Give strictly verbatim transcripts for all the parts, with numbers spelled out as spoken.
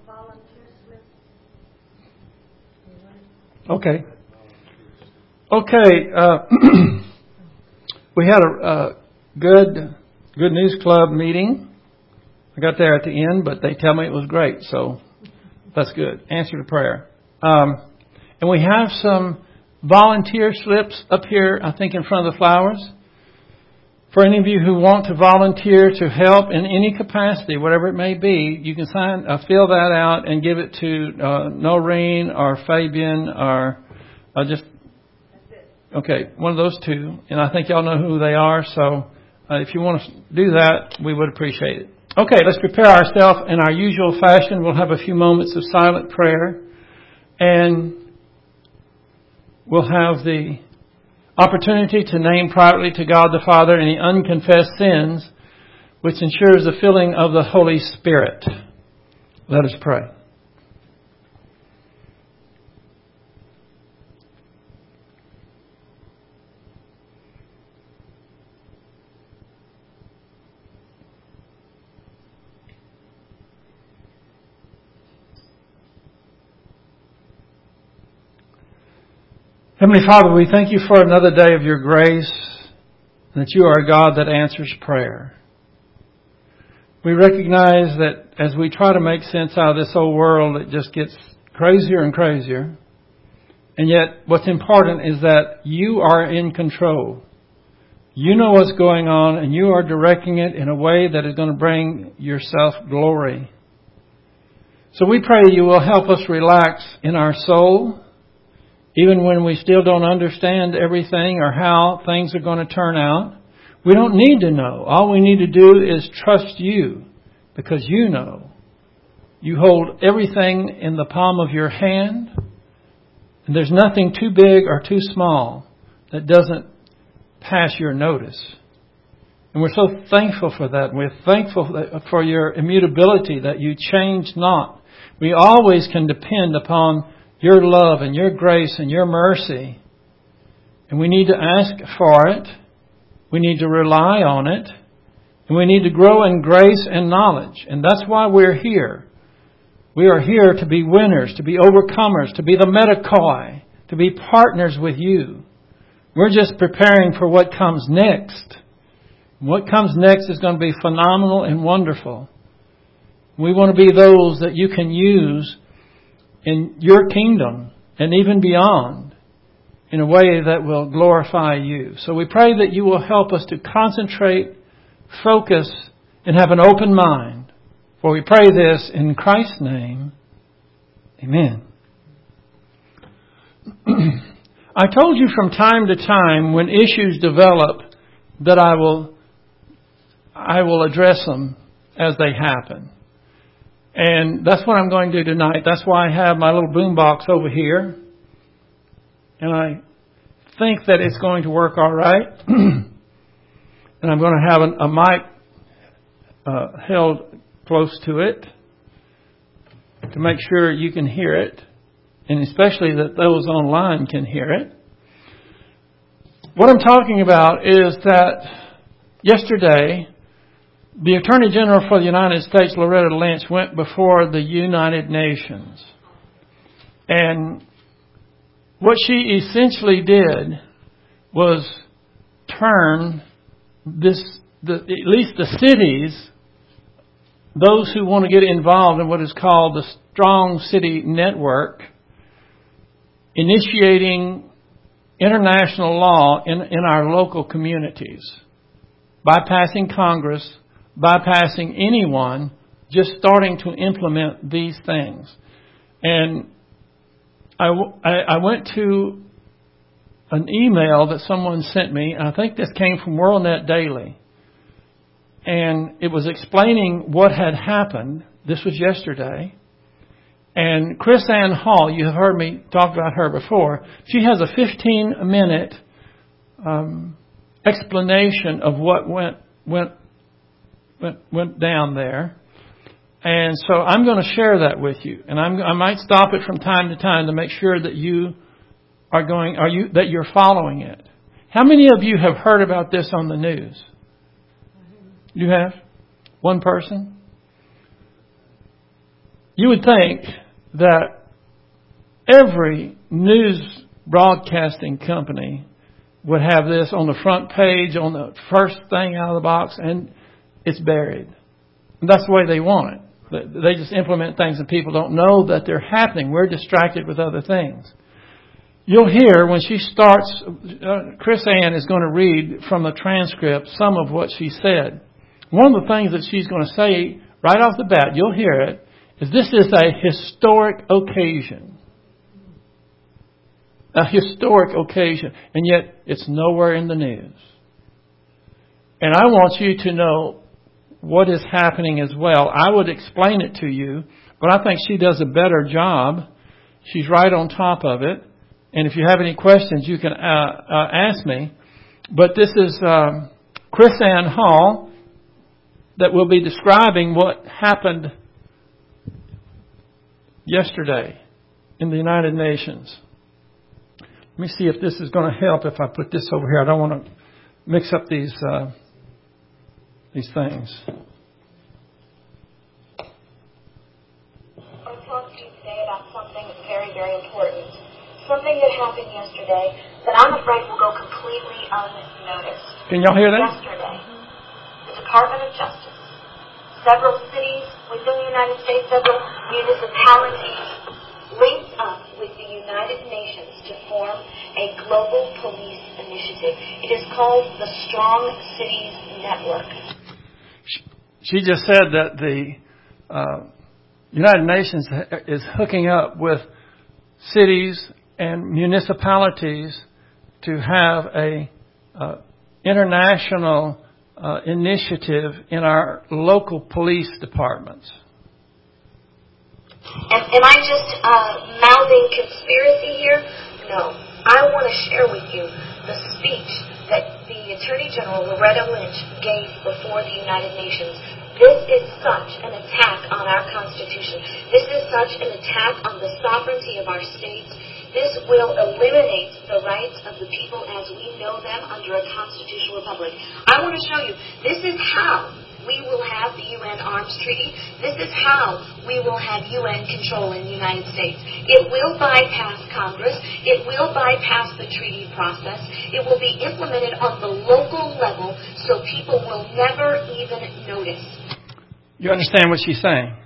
Okay. Okay. Uh, we had a, a good Good News Club meeting. I got there at the end, but they tell me it was great, so that's good. Answer to prayer. Um, and we have some volunteer slips up here, I think, in front of the flowers. For any of you who want to volunteer to help in any capacity, whatever it may be, you can sign, uh, fill that out and give it to uh, Noreen or Fabian or uh, just, okay, one of those two. And I think y'all know who they are, so uh, if you want to do that, we would appreciate it. Okay, let's prepare ourselves in our usual fashion. We'll have a few moments of silent prayer, and we'll have the opportunity to name privately to God the Father any unconfessed sins, which ensures the filling of the Holy Spirit. Let us pray. Heavenly Father, we thank you for another day of your grace, that you are a God that answers prayer. We recognize that as we try to make sense out of this old world, it just gets crazier and crazier. And yet, what's important is that you are in control. You know what's going on, and you are directing it in a way that is going to bring yourself glory. So we pray you will help us relax in our soul, even when we still don't understand everything or how things are going to turn out. We don't need to know. All we need to do is trust you, because you know. You hold everything in the palm of your hand, and there's nothing too big or too small that doesn't pass your notice. And we're so thankful for that. We're thankful for your immutability, that you change not. We always can depend upon your love and your grace and your mercy. And we need to ask for it. We need to rely on it. And we need to grow in grace and knowledge. And that's why we're here. We are here to be winners, to be overcomers, to be the metakoi, to be partners with you. We're just preparing for what comes next. What comes next is going to be phenomenal and wonderful. We want to be those that you can use in your kingdom and even beyond in a way that will glorify you. So we pray that you will help us to concentrate, focus, and have an open mind. For we pray this in Christ's name. Amen. I told you from time to time when issues develop that I will I will address them as they happen. And that's what I'm going to do tonight. That's why I have my little boom box over here. And I think that it's going to work all right. And I'm going to have a, a mic uh, held close to it to make sure you can hear it. And especially that those online can hear it. What I'm talking about is that yesterday, the Attorney General for the United States, Loretta Lynch, went before the United Nations. And what she essentially did was turn this, the, at least the cities, those who want to get involved in what is called the Strong City Network, initiating international law in, in our local communities, bypassing Congress, bypassing anyone, just starting to implement these things. And I, I, I went to an email that someone sent me, and I think this came from WorldNet Daily. And it was explaining what had happened. This was yesterday. And Chris Ann Hall, you have heard me talk about her before. She has a fifteen-minute um, explanation of what went went went went down there. And so I'm going to share that with you. And I'm, I might stop it from time to time to make sure that you are going, are you that you're following it. How many of you have heard about this on the news? You have? One person? You would think that every news broadcasting company would have this on the front page, on the first thing out of the box, and it's buried. And that's the way they want it. They just implement things and people don't know that they're happening. We're distracted with other things. You'll hear when she starts, uh, Chris Ann is going to read from the transcript some of what she said. One of the things that she's going to say right off the bat, you'll hear it, is this is a historic occasion. A historic occasion. And yet it's nowhere in the news. And I want you to know what is happening as well. I would explain it to you, but I think she does a better job. She's right on top of it. And if you have any questions, you can uh, uh, ask me. But this is um, Chris Ann Hall that will be describing what happened yesterday in the United Nations. Let me see if this is going to help if I put this over here. I don't want to mix up these uh, these things. I want to talk to you today about something that's very, very important. Something that happened yesterday that I'm afraid will go completely unnoticed. Can y'all hear that? Yesterday, the Department of Justice, several cities within the United States, several municipalities linked up with the United Nations to form a global police initiative. It is called the Strong Cities Network. She just said that the uh, United Nations is hooking up with cities and municipalities to have a uh, international uh, initiative in our local police departments. And am I just uh, mouthing conspiracy here? No. I want to share with you the speech that the Attorney General, Loretta Lynch, gave before the United Nations. This is such an attack on our Constitution. This is such an attack on the sovereignty of our states. This will eliminate the rights of the people as we know them under a constitutional republic. I want to show you, this is how we will have the U N Arms Treaty. This is how we will have U N control in the United States. It will bypass Congress. It will bypass the treaty process. It will be implemented on the local level so people will never even notice. You understand what she's saying?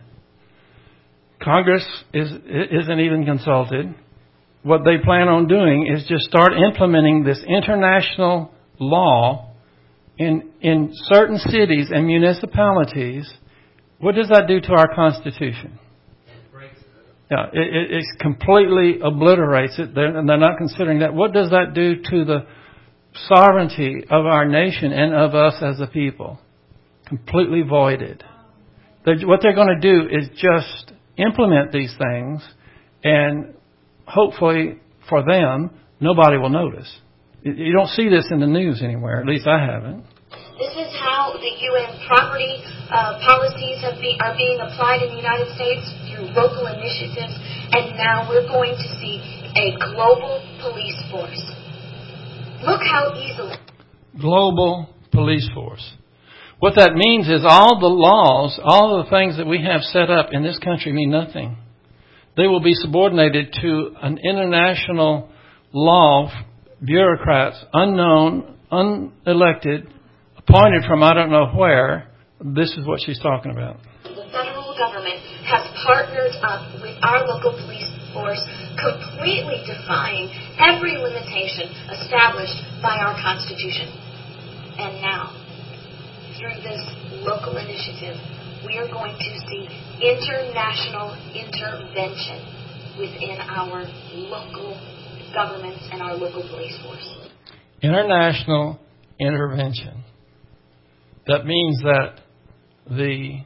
Congress is, isn't even consulted. What they plan on doing is just start implementing this international law in in certain cities and municipalities. What does that do to our Constitution? Yeah, it, it, it completely obliterates it. They're, and they're not considering that. What does that do to the sovereignty of our nation and of us as a people? Completely voided. They're, what they're going to do is just implement these things, and hopefully for them, nobody will notice. You don't see this in the news anywhere. At least I haven't. This is how the U N property uh, policies have be, are being applied in the United States through local initiatives. And now we're going to see a global police force. Look how easily. Global police force. What that means is all the laws, all the things that we have set up in this country mean nothing. They will be subordinated to an international law, bureaucrats, unknown, unelected, appointed from I don't know where. This is what she's talking about. The federal government has partnered up with our local police force, completely defying every limitation established by our Constitution. And now, through this local initiative, we are going to see international intervention within our local governments and our local police force. International intervention. That means that the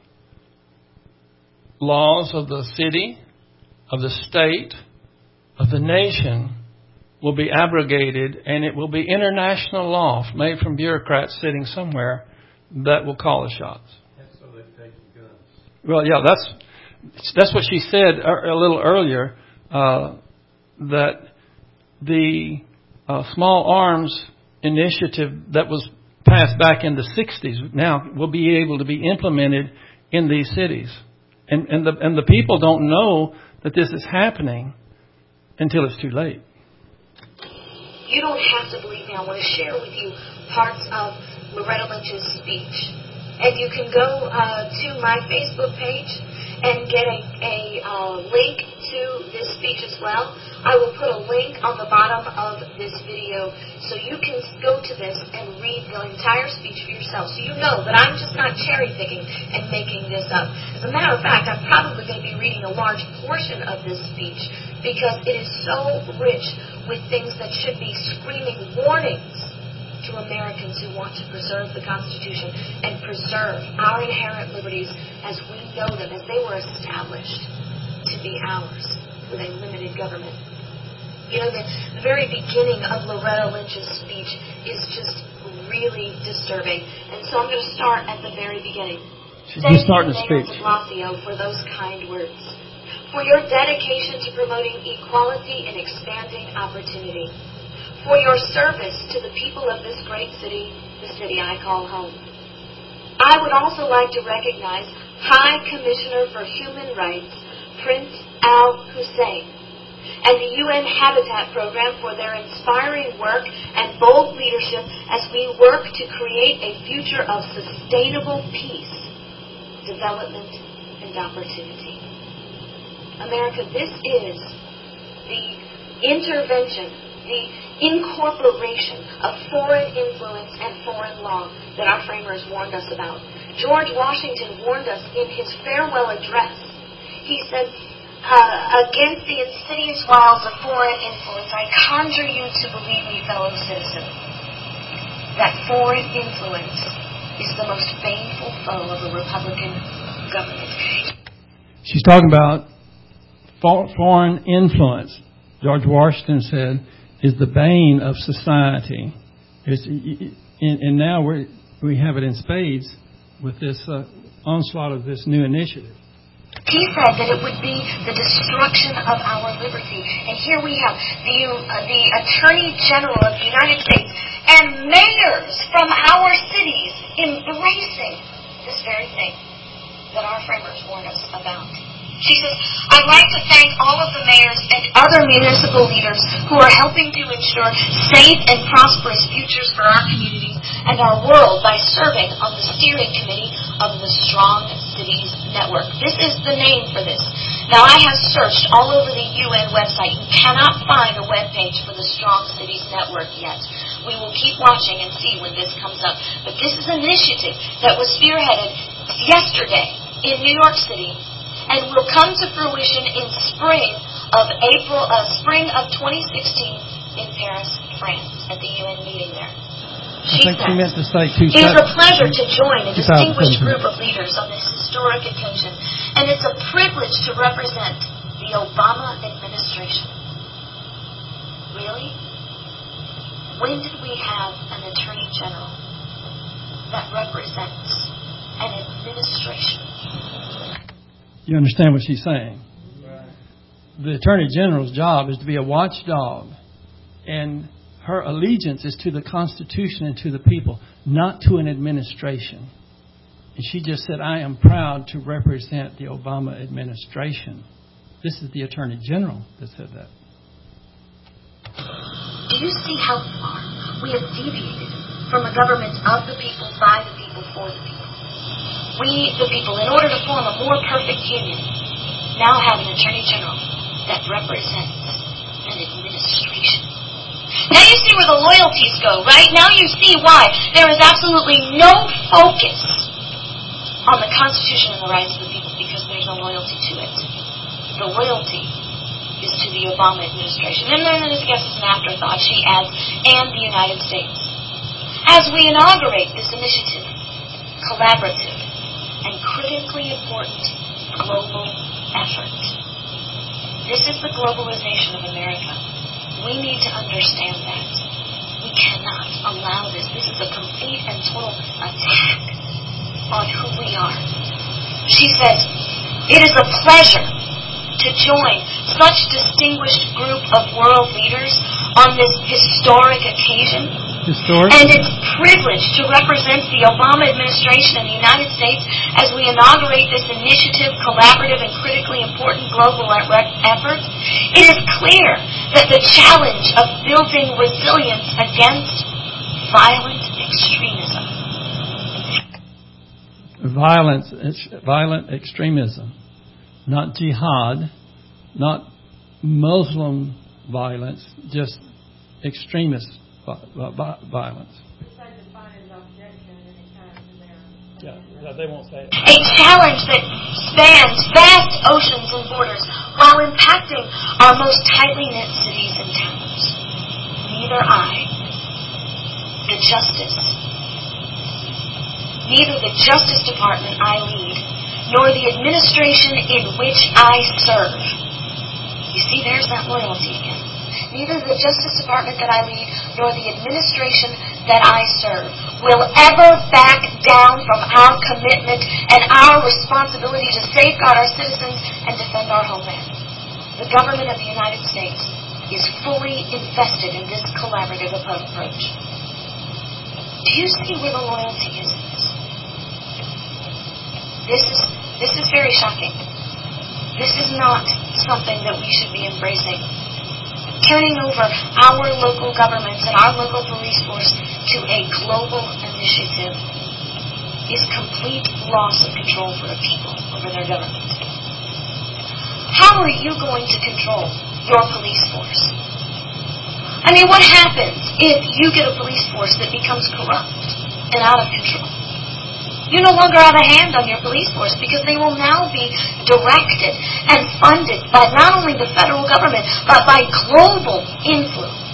laws of the city, of the state, of the nation will be abrogated, and it will be international law made from bureaucrats sitting somewhere that will call the shots. So they take your guns. Well, yeah, that's that's what she said a little earlier, uh, that the uh, small arms initiative that was passed back in the sixties now will be able to be implemented in these cities And, and, the, and the people don't know that this is happening until it's too late. You don't have to believe me. I want to share with you parts of Loretta Lynch's speech. And you can go uh, to my Facebook page and get a, a uh, link to this speech as well. I will put a link on the bottom of this video so you can go to this and read the entire speech for yourself. So you know that I'm just not cherry picking and making this up. As a matter of fact, I'm probably going to be reading a large portion of this speech because it is so rich with things that should be screaming warnings to Americans who want to preserve the Constitution and preserve our inherent liberties as we know them, as they were established to be ours with a limited government. You know, the, the very beginning of Loretta Lynch's speech is just really disturbing. And so I'm going to start at the very beginning. She's Thank starting you, the Mayor speech. de Blasio, for those kind words, for your dedication to promoting equality and expanding opportunity, for your service to the people of this great city, the city I call home. I would also like to recognize High Commissioner for Human Rights, Prince Al Hussein, and the U N Habitat Program for their inspiring work and bold leadership as we work to create a future of sustainable peace, development, and opportunity. America, this is the intervention, the incorporation of foreign influence and foreign law that our framers warned us about. George Washington warned us in his farewell address. He said, uh, against the insidious wiles of foreign influence, I conjure you to believe me, fellow citizen, that foreign influence is the most baneful foe of a Republican government. She's talking about foreign influence. George Washington said, is the bane of society. It's, and, and now we we have it in spades with this uh, onslaught of this new initiative. He said that it would be the destruction of our liberty. And here we have the, uh, the Attorney General of the United States and mayors from our cities embracing this very thing that our framers warned us about. She says, I'd like to thank all of the mayors and other municipal leaders who are helping to ensure safe and prosperous futures for our communities and our world by serving on the steering committee of the Strong Cities Network. This is the name for this. Now, I have searched all over the U N website and cannot find a web page for the Strong Cities Network yet. We will keep watching and see when this comes up. But this is an initiative that was spearheaded yesterday in New York City and will come to fruition in spring of April, uh, spring of twenty sixteen in Paris, France, at the U N meeting there. She I think says, she meant to say two it is a pleasure to join a distinguished group of leaders on this historic occasion, and it's a privilege to represent the Obama administration. Really? When did we have an Attorney General that represents an administration? You understand what she's saying? The Attorney General's job is to be a watchdog, and her allegiance is to the Constitution and to the people, not to an administration. And she just said, I am proud to represent the Obama administration. This is the Attorney General that said that. Do you see how far we have deviated from a government of the people, by the people, for the people? We, the people, in order to form a more perfect union, now have an Attorney General that represents an administration. Now you see where the loyalties go, right? Now you see why there is absolutely no focus on the Constitution and the rights of the people, because there's no loyalty to it. The loyalty is to the Obama administration. And then, I guess it's an afterthought, she adds, and the United States. As we inaugurate this initiative, collaborative, and critically important global effort. This is the globalization of America. We need to understand that. We cannot allow this. This is a complete and total attack on who we are. She says, it is a pleasure to join such distinguished group of world leaders on this historic occasion. Historic. And it's privileged to represent the Obama administration in the United States as we inaugurate this initiative, collaborative and critically important global effort. It is clear that the challenge of building resilience against violent extremism. Violence, it's violent extremism, not jihad, not Muslim violence, just extremist violence. Yeah, they won't say it. A challenge that spans vast oceans and borders while impacting our most tightly knit cities and towns. Neither I, the Justice, neither the Justice Department I lead, nor the administration in which I serve. You see, there's that loyalty again. Neither the Justice Department that I lead, nor the administration that I serve will ever back down from our commitment and our responsibility to safeguard our citizens and defend our homeland. The government of the United States is fully invested in this collaborative approach. Do you see where the loyalty is in this? This is, this is very shocking. This is not something that we should be embracing. Turning over our local governments and our local police force to a global initiative is complete loss of control for a people over their government. How are you going to control your police force? I mean, what happens if you get a police force that becomes corrupt and out of control? You no longer have a hand on your police force because they will now be directed and funded by not only the federal government, but by global influence.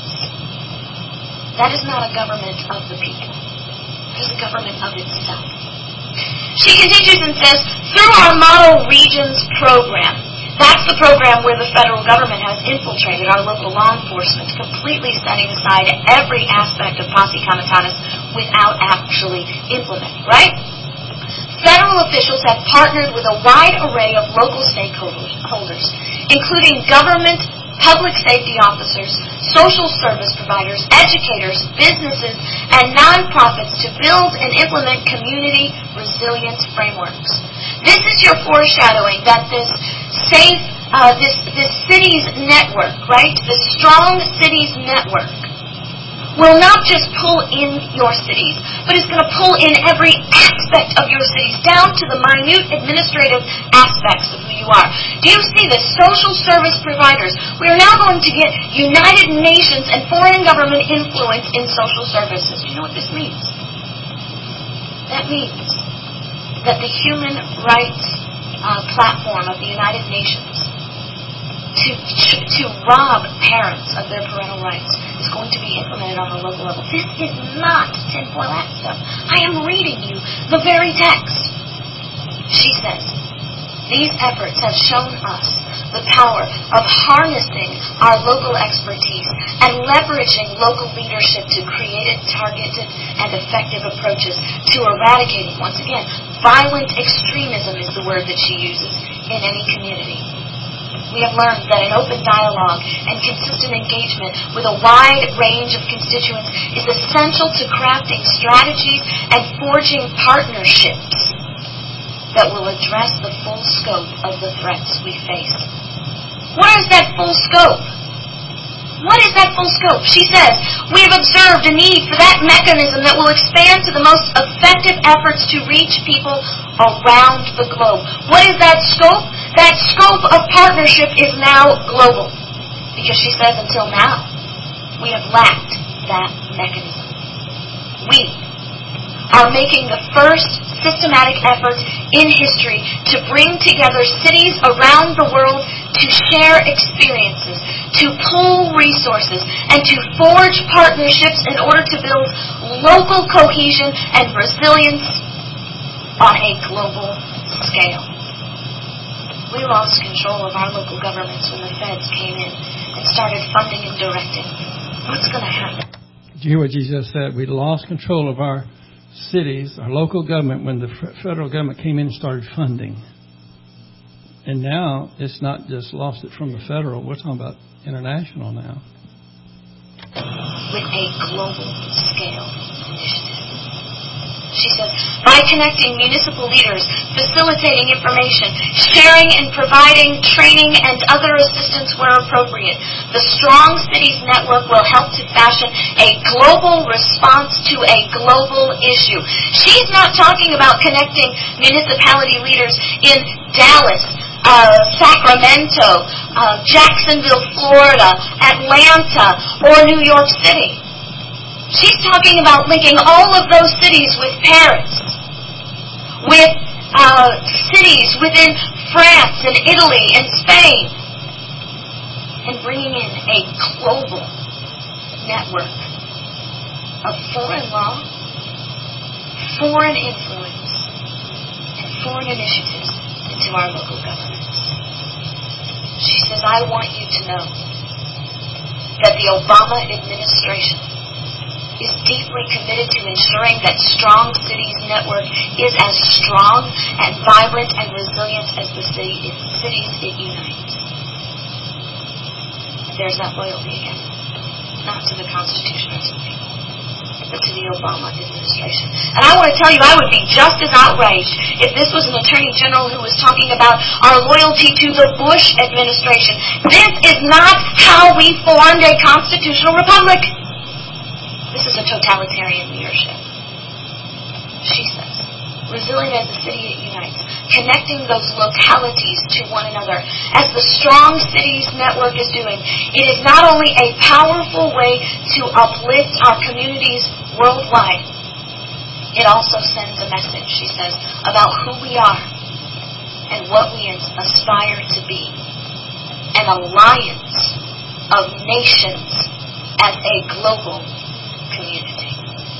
That is not a government of the people. It is a government of itself. She continues and says, through our Model Regions program, that's the program where the federal government has infiltrated our local law enforcement, completely setting aside every aspect of Posse Comitatus without actually implementing, right? Federal officials have partnered with a wide array of local stakeholders, including government, public safety officers, social service providers, educators, businesses, and nonprofits to build and implement community resilience frameworks. This is your foreshadowing that this safe, uh, this this cities network, right? The strong cities network will not just pull in your cities, but it's going to pull in every aspect of your cities, down to the minute administrative aspects of who you are. Do you see this? Social service providers. We are now going to get United Nations and foreign government influence in social services. Do you know what this means? That means that the human rights uh, platform of the United Nations To, to, to rob parents of their parental rights is going to be implemented on the local level. This is not tinfoil hat stuff. I am reading you the very text. She says, these efforts have shown us the power of harnessing our local expertise and leveraging local leadership to create targeted and effective approaches to eradicating, once again, violent extremism is the word that she uses in any community. We have learned that an open dialogue and consistent engagement with a wide range of constituents is essential to crafting strategies and forging partnerships that will address the full scope of the threats we face. What is that full scope? What is that full scope? She says, we have observed a need for that mechanism that will expand to the most effective efforts to reach people around the globe. What is that scope? That scope of partnership is now global. Because she says until now, we have lacked that mechanism. We are making the first systematic effort in history to bring together cities around the world to share experiences, to pool resources, and to forge partnerships in order to build local cohesion and resilience on a global scale. We lost control of our local governments when the feds came in and started funding and directing. What's going to happen? Did you hear what Jesus said? We lost control of our cities, our local government, when the federal government came in and started funding. And now it's not just lost it from the federal. We're talking about international now. With a global scale initiative. She said, by connecting municipal leaders, facilitating information, sharing and providing training and other assistance where appropriate, the Strong Cities Network will help to fashion a global response to a global issue. She's not talking about connecting municipality leaders in Dallas, uh, Sacramento, uh, Jacksonville, Florida, Atlanta, or New York City. She's talking about linking all of those cities with Paris, with uh, cities within France and Italy and Spain, and bringing in a global network of foreign law, foreign influence, and foreign initiatives into our local governments. She says, I want you to know that the Obama administration is deeply committed to ensuring that Strong Cities Network is as strong and vibrant and resilient as the city, cities it unites. There's that loyalty again. Not to the Constitution or to the people, but to the Obama administration. And I want to tell you, I would be just as outraged if this was an Attorney General who was talking about our loyalty to the Bush administration. This is not how we formed a constitutional republic. This is a totalitarian leadership. She says, resilient as the city it unites, connecting those localities to one another. As the Strong Cities Network is doing, it is not only a powerful way to uplift our communities worldwide, it also sends a message, she says, about who we are and what we aspire to be. An alliance of nations as a global community.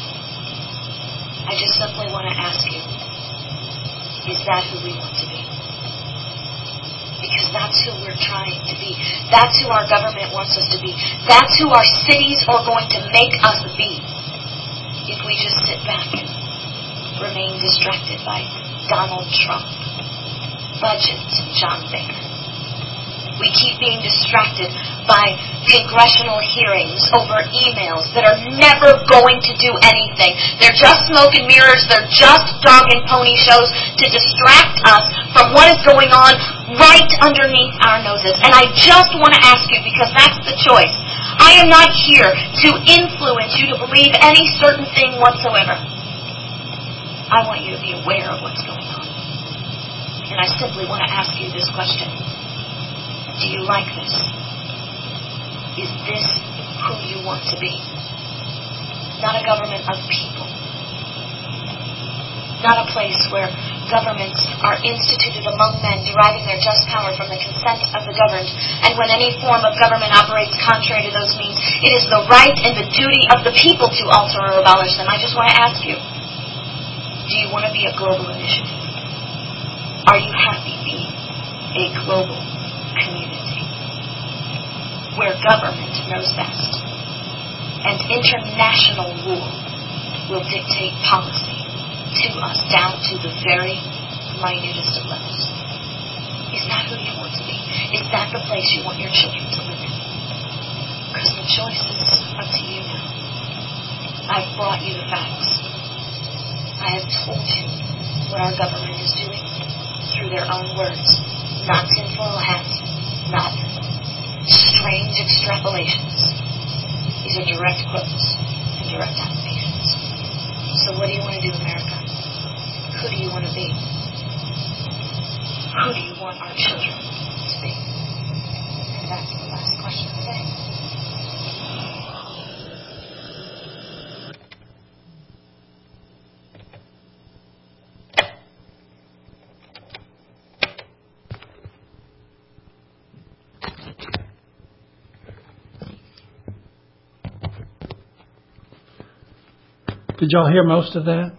I just simply want to ask you, is that who we want to be? Because that's who we're trying to be. That's who our government wants us to be. That's who our cities are going to make us be. If we just sit back and remain distracted by Donald Trump, budgets, and John Boehner. We keep being distracted by congressional hearings over emails that are never going to do anything. They're just smoke and mirrors. They're just dog and pony shows to distract us from what is going on right underneath our noses. And I just want to ask you, because that's the choice. I am not here to influence you to believe any certain thing whatsoever. I want you to be aware of what's going on. And I simply want to ask you this question. Do you like this? Is this who you want to be? Not a government of people. Not a place where governments are instituted among men, deriving their just power from the consent of the governed. And when any form of government operates contrary to those means, it is the right and the duty of the people to alter or abolish them. I just want to ask you, do you want to be a global initiative? Are you happy being a global community where government knows best and international rule will dictate policy to us down to the very minutest of levels? Is that who you want to be? Is that the place you want your children to live in? Because the choice is up to you now. I've brought you the facts. I have told you what our government is doing through their own words, not tinfoil hat, not strange extrapolations. These are direct quotes and direct applications. So what do you want to do, America? Who do you want to be? Who do you want our children to be? And that's the last question today. Did y'all hear most of that?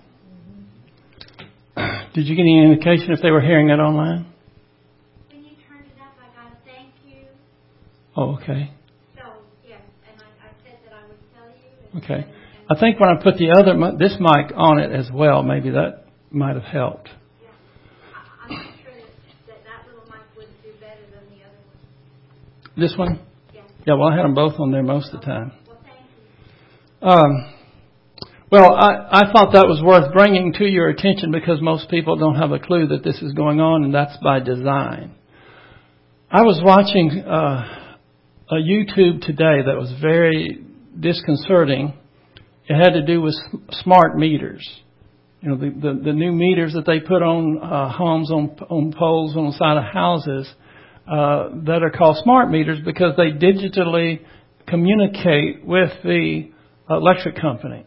Did you get any indication if they were hearing it online? When you turned it up, I got a thank you. Oh, okay. So, yes, and I, I said that I would tell you. And, Okay. And, and I think when I put the other, mi- this mic on it as well, maybe that might have helped. yeah, I, I'm not sure that, that that little mic would do better than the other one. This one? Yeah. Yeah, well, I had them both on there most of the time. Well, thank you. Um, Well, I, I thought that was worth bringing to your attention because most people don't have a clue that this is going on, and that's by design. I was watching uh, a YouTube today that was very disconcerting. It had to do with smart meters. You know, the, the, the new meters that they put on uh, homes, on, on poles, on the side of houses uh, that are called smart meters because they digitally communicate with the electric company.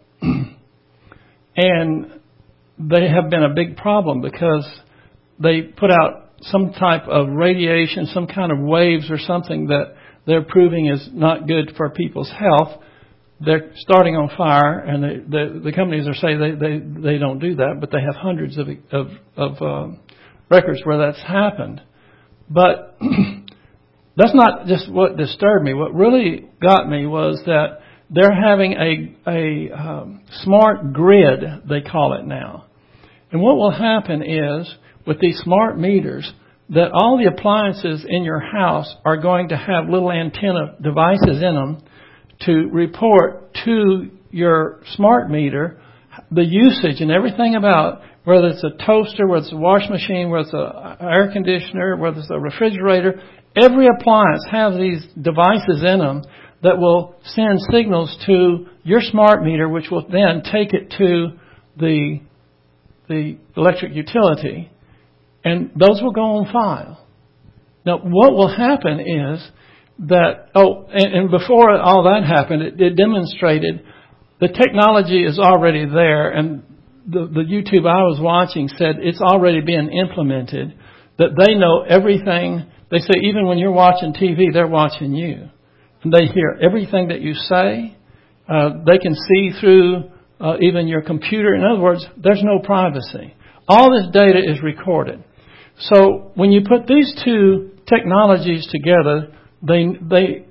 And they have been a big problem because they put out some type of radiation, some kind of waves or something that they're proving is not good for people's health. They're starting on fire, and they, the, the companies are saying they, they, they don't do that, but they have hundreds of, of, of uh, records where that's happened. But that's not just what disturbed me. What really got me was that they're having a, a um, smart grid, they call it now. And what will happen is, with these smart meters, that all the appliances in your house are going to have little antenna devices in them to report to your smart meter the usage and everything about whether it's a toaster, whether it's a washing machine, whether it's an air conditioner, whether it's a refrigerator. Every appliance has these devices in them that will send signals to your smart meter, which will then take it to the the electric utility, and those will go on file. Now, what will happen is that, oh, and, and before all that happened, it, it demonstrated the technology is already there, and the, the YouTube I was watching said it's already been implemented, that they know everything. They say even when you're watching T V, they're watching you. And they hear everything that you say. Uh, they can see through uh, even your computer. In other words, there's no privacy. All this data is recorded. So when you put these two technologies together, they they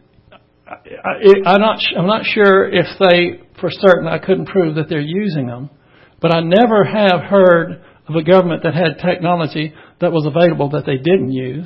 I, I'm not I'm not sure if they for certain I couldn't prove that they're using them, but I never have heard of a government that had technology that was available that they didn't use.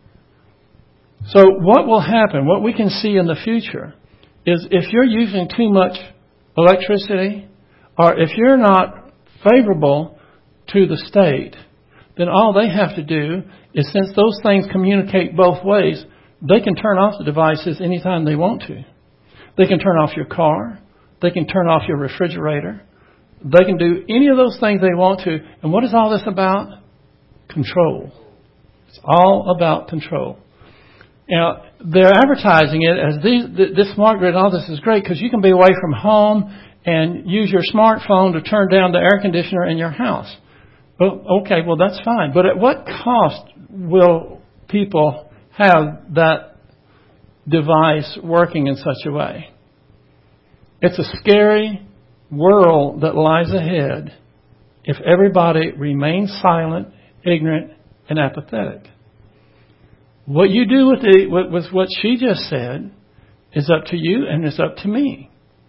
So what will happen, what we can see in the future, is if you're using too much electricity, or if you're not favorable to the state, then all they have to do is, since those things communicate both ways, they can turn off the devices anytime they want to. They can turn off your car. They can turn off your refrigerator. They can do any of those things they want to. And what is all this about? Control. It's all about control. Now, they're advertising it as these, this smart grid, all this is great because you can be away from home and use your smartphone to turn down the air conditioner in your house. Well, okay, well, that's fine. But at what cost will people have that device working in such a way? It's a scary world that lies ahead if everybody remains silent, ignorant, and apathetic. What you do with, the, with, with what she just said is up to you and it's up to me.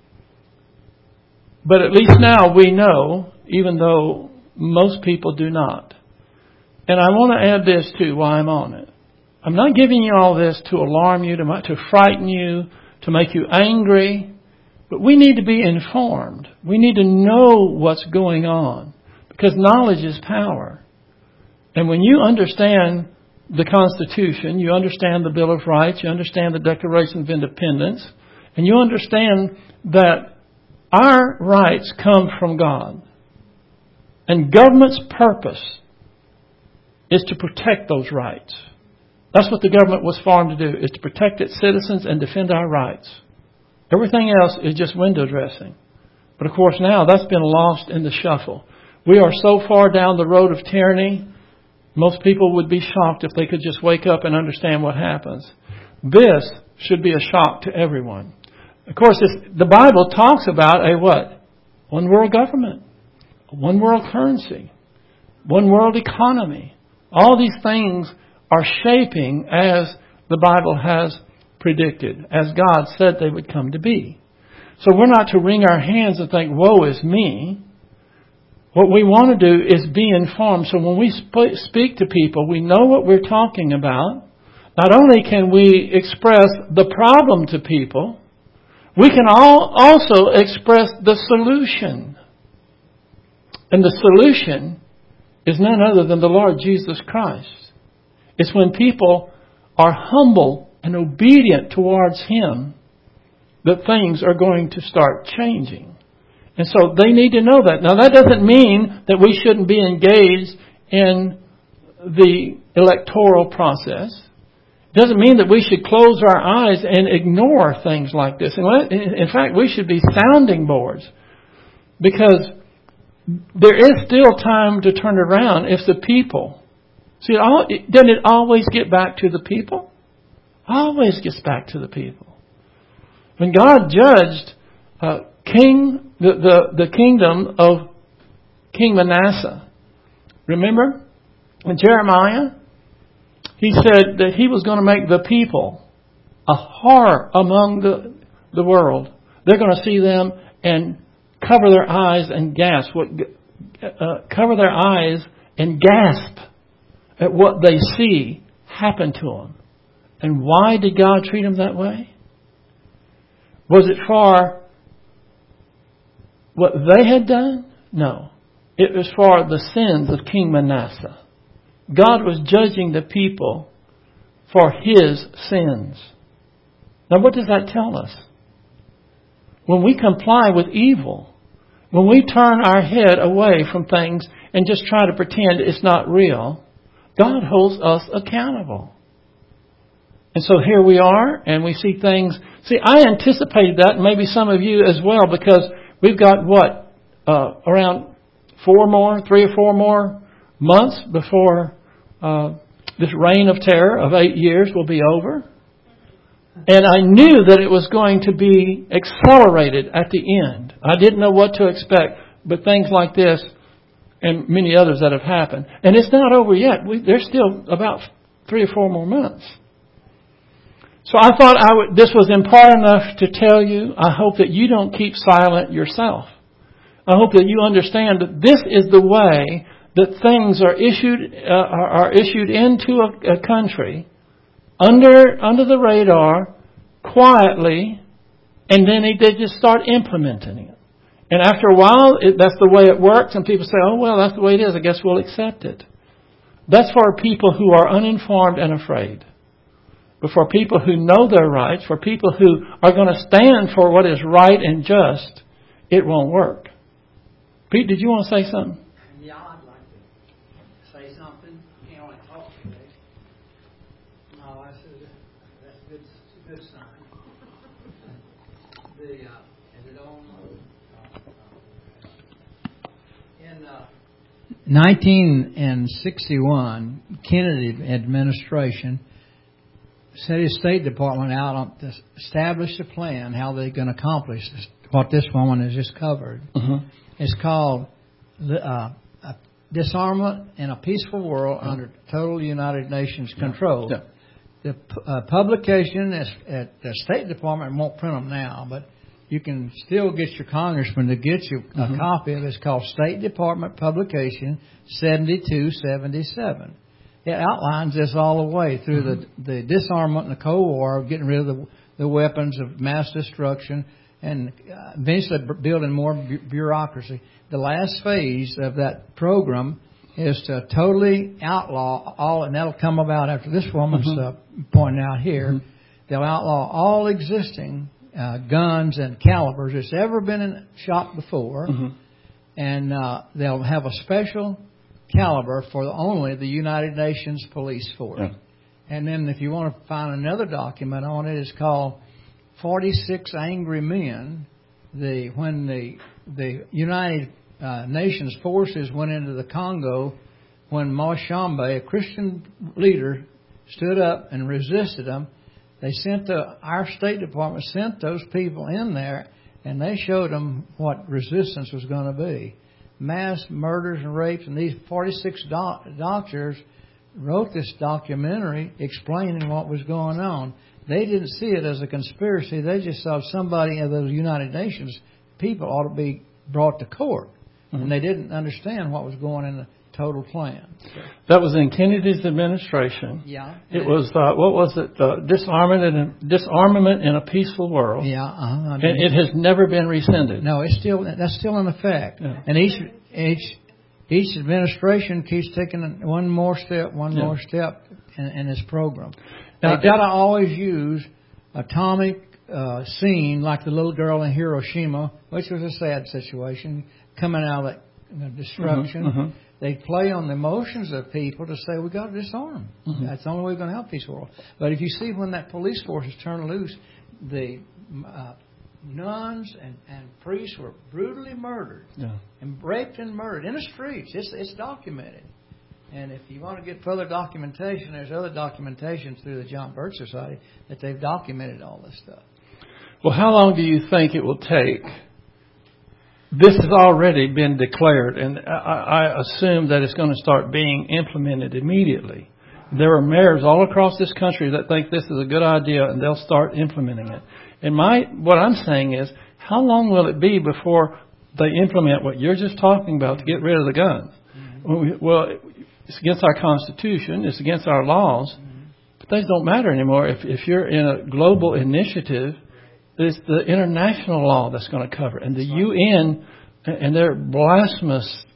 But at least now we know, even though most people do not. And I want to add this too while I'm on it. I'm not giving you all this to alarm you, to, to frighten you, to make you angry. But we need to be informed. We need to know what's going on. Because knowledge is power. And when you understand the Constitution, you understand the Bill of Rights, you understand the Declaration of Independence, and you understand that our rights come from God. And government's purpose is to protect those rights. That's what the government was formed to do, is to protect its citizens and defend our rights. Everything else is just window dressing. But of course now that's been lost in the shuffle. We are so far down the road of tyranny, most people would be shocked if they could just wake up and understand what happens. This should be a shock to everyone. Of course, the Bible talks about a what? One world government. One world currency. One world economy. All these things are shaping as the Bible has predicted, as God said they would come to be. So we're not to wring our hands and think, woe is me. What we want to do is be informed. So when we sp- speak to people, we know what we're talking about. Not only can we express the problem to people, we can all also express the solution And the solution is none other than the Lord Jesus Christ. It's when people are humble and obedient towards Him that things are going to start changing. And so they need to know that. Now that doesn't mean that we shouldn't be engaged in the electoral process. It doesn't mean that we should close our eyes and ignore things like this. In fact, we should be sounding boards, because there is still time to turn around if the people... See, doesn't it always get back to the people? Always gets back to the people. When God judged uh, King the, the, the kingdom of King Manasseh, remember? In Jeremiah, He said that He was going to make the people a horror among the, the world. They're going to see them and cover their eyes and gasp. What, uh, cover their eyes and gasp at what they see happen to them. And why did God treat them that way? Was it for what they had done? No. It was for the sins of King Manasseh. God was judging the people for His sins. Now what does that tell us? When we comply with evil, when we turn our head away from things and just try to pretend it's not real, God holds us accountable. And so here we are, and we see things. See, I anticipated that, and maybe some of you as well, because we've got what, uh, around four more, three or four more months before uh, this reign of terror of eight years will be over. And I knew that it was going to be accelerated at the end. I didn't know what to expect, but things like this and many others that have happened. And it's not over yet. We, there's still about three or four more months. So I thought I would, this was important enough to tell you. I hope that you don't keep silent yourself. I hope that you understand that this is the way that things are issued uh, are issued into a, a country under under the radar, quietly, and then they just start implementing it. And after a while, it, that's the way it works, and people say, "Oh well, that's the way it is. I guess we'll accept it." That's for people who are uninformed and afraid. But for people who know their rights, for people who are going to stand for what is right and just, it won't work. Pete, did you want to say something? Yeah, I'd like to say something. You know, I talk today. No, I said that's a good, a good sign. The uh, is it on? Uh, in uh, nineteen sixty-one, Kennedy administration set his State Department out on to establish a plan how they're going to accomplish this, what this woman has just covered. Uh-huh. It's called uh, Disarmament in a Peaceful World uh-huh. Under Total United Nations Control. Yeah. The uh, publication is at the State Department won't print them now, but you can still get your congressman to get you a uh-huh. copy of it. It's called State Department Publication seventy-two seventy-seven. It outlines this all the way through mm-hmm. the, the disarmament in the Cold War, getting rid of the, the weapons of mass destruction, and uh, eventually building more bu- bureaucracy. The last phase of that program is to totally outlaw all, and that'll come about after this woman's mm-hmm. uh, pointing out here. Mm-hmm. They'll outlaw all existing uh, guns and calibers that's ever been in, shot before, mm-hmm. and uh, they'll have a special caliber for only the United Nations Police Force. Yeah. And then if you want to find another document on it, it's called forty-six Angry Men. The when the the United uh, Nations forces went into the Congo, when Moshambe, a Christian leader, stood up and resisted them, they sent the our State Department sent those people in there, and they showed them what resistance was going to be. Mass murders and rapes, and these forty-six doc- doctors wrote this documentary explaining what was going on. They didn't see it as a conspiracy. They just saw somebody of those United Nations people ought to be brought to court. Mm-hmm. And they didn't understand what was going in the total plan. So. That was in Kennedy's administration. Yeah. It was, uh, what was it? Uh, disarmament, in a, disarmament in a peaceful world. Yeah. Uh-huh. And it has never been rescinded. No, it's still, that's still in effect. Yeah. And each, each, each administration keeps taking one more step, one Yeah. more step in, in this program. Now, They've got to always use atomic uh, scene like the little girl in Hiroshima, which was a sad situation, coming out of that you know, destruction. Mm-hmm, mm-hmm. They play on the emotions of people to say, we got to disarm. Mm-hmm. That's the only way we're going to help this world. But if you see when that police force is turned loose, the uh, nuns and, and priests were brutally murdered Yeah. and raped and murdered in the streets. It's, it's documented. And if you want to get further documentation, there's other documentation through the John Birch Society that they've documented all this stuff. Well, how long do you think it will take? This has already been declared, and I, I assume that it's going to start being implemented immediately. There are mayors all across this country that think this is a good idea, and they'll start implementing it. And my what I'm saying is, how long will it be before they implement what you're just talking about to get rid of the guns? Mm-hmm. Well, it's against our Constitution. It's against our laws. Mm-hmm. But those don't matter anymore. If, if you're in a global initiative, it's the international law that's going to cover it. And the U N and their blasphemous,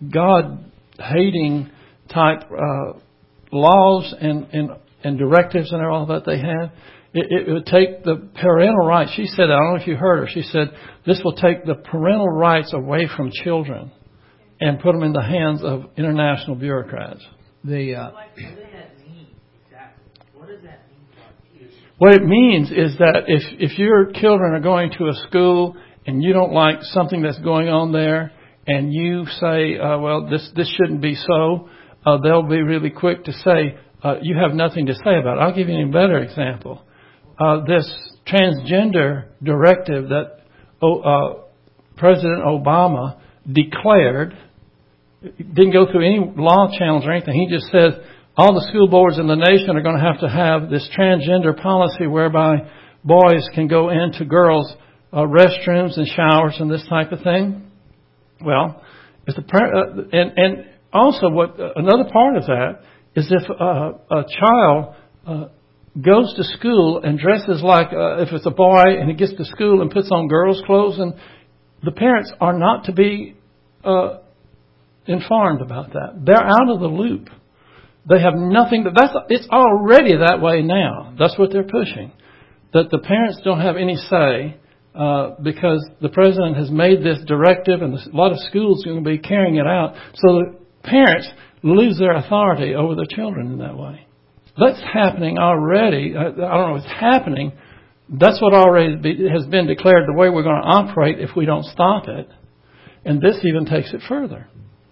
God-hating type uh, laws and, and, and directives and all that they have, it, it would take the parental rights. She said, I don't know if you heard her, she said, this will take the parental rights away from children and put them in the hands of international bureaucrats. The uh, What does that mean exactly? What does that mean for our kids? What it means is that if, if your children are going to a school and you don't like something that's going on there and you say, uh, well, this, this shouldn't be so, uh, they'll be really quick to say, uh, you have nothing to say about it. I'll give you an even better example. Uh, this transgender directive that uh, President Obama declared, didn't go through any law channels or anything. He just says all the school boards in the nation are going to have to have this transgender policy whereby boys can go into girls' uh, restrooms and showers and this type of thing. Well, if the uh, and and also what uh, another part of that is if uh, a child uh, goes to school and dresses like uh, if it's a boy and he gets to school and puts on girls' clothes, and the parents are not to be uh, informed about that. They're out of the loop. They have nothing. To, that's it's already that way now. That's what they're pushing. That the parents don't have any say uh, because the president has made this directive, and a lot of schools are going to be carrying it out. So the parents lose their authority over their children in that way. That's happening already. I, I don't know if it's happening. That's what already be, has been declared the way we're going to operate if we don't stop it. And this even takes it further.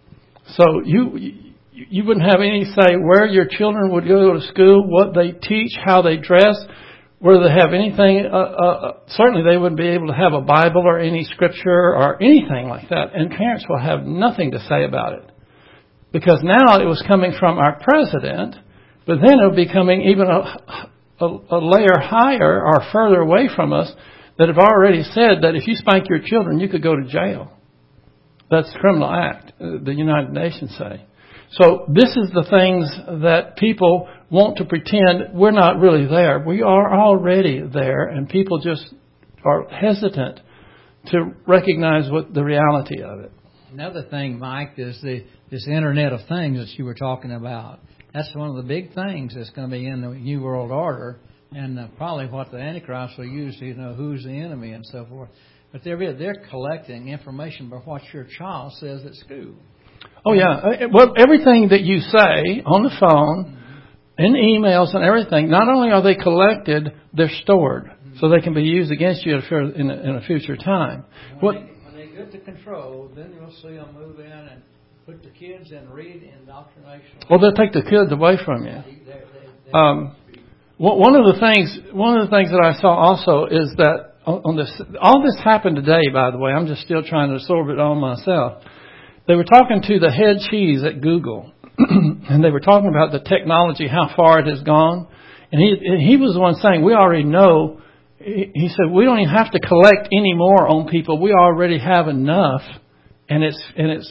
So you you wouldn't have any say where your children would go to school, what they teach, how they dress, whether they have anything. Uh, uh, certainly they wouldn't be able to have a Bible or any scripture or anything like that. And parents will have nothing to say about it. Because now it was coming from our president, but then it will be coming even a, a, a layer higher or further away from us that have already said that if you spank your children, you could go to jail. That's a criminal act, the United Nations say. So this is the things that people want to pretend we're not really there. We are already there, and people just are hesitant to recognize what the reality of it. Another thing, Mike, is the this Internet of Things that you were talking about. That's one of the big things that's going to be in the New World Order, and uh, probably what the Antichrist will use to you know who's the enemy and so forth. But they're they're collecting information about what your child says at school. Oh yeah, well everything that you say on the phone, in emails and everything. Not only are they collected, they're stored so they can be used against you in a, in a future time. When What? they, when they get to control, then you'll see them move in and put the kids in read indoctrination. Well, they'll take the kids away from you. They, they, they, Um, one of the things, one of the things that I saw also is that on this, all this happened today. By the way, I'm just still trying to absorb it all myself. They were talking to the head cheese at Google, and they were talking about the technology, how far it has gone. And he he was the one saying, we already know. He said, we don't even have to collect any more on people. We already have enough, and it's and it's